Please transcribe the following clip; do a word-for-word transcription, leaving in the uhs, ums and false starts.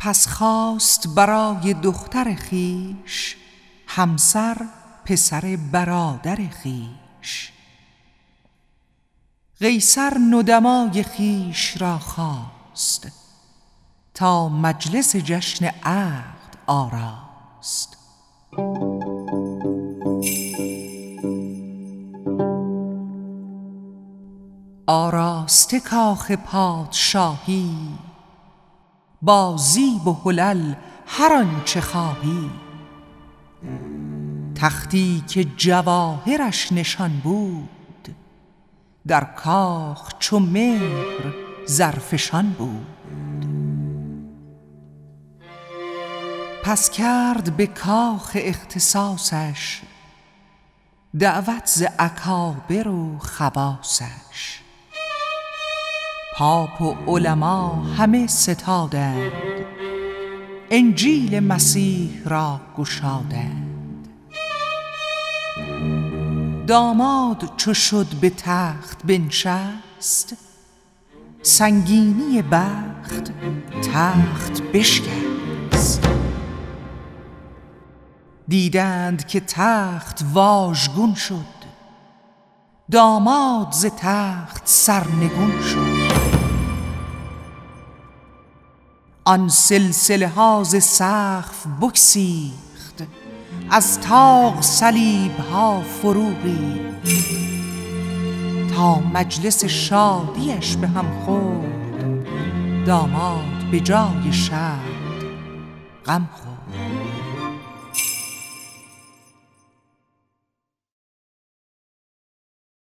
پس خواست برای دختر خویش همسر پسر برادر خویش. قیصر ندمای خویش را خواست تا مجلس جشن عقد آراست. آراسته کاخ پادشاهی با زیب و حلل هر آنچه خواهی. تختی که جواهرش نشان بود در کاخ چو مهر زرفشان بود. پس کرد به کاخ اختصاصش دعوت ز اکابر و خواصش. پاپ و علما همه ستادند انجیل مسیح را گشادند. داماد چو شد به تخت بنشست سنگینی بخت تخت بشکست. دیدند که تخت واژگون شد داماد ز تخت سرنگون شد. آن سلسله ها ز سقف بگسیخت از طاق صلیب ها فرو ریخت. تا مجلس شادیش به هم خورد داماد به جای شاد غم خورد.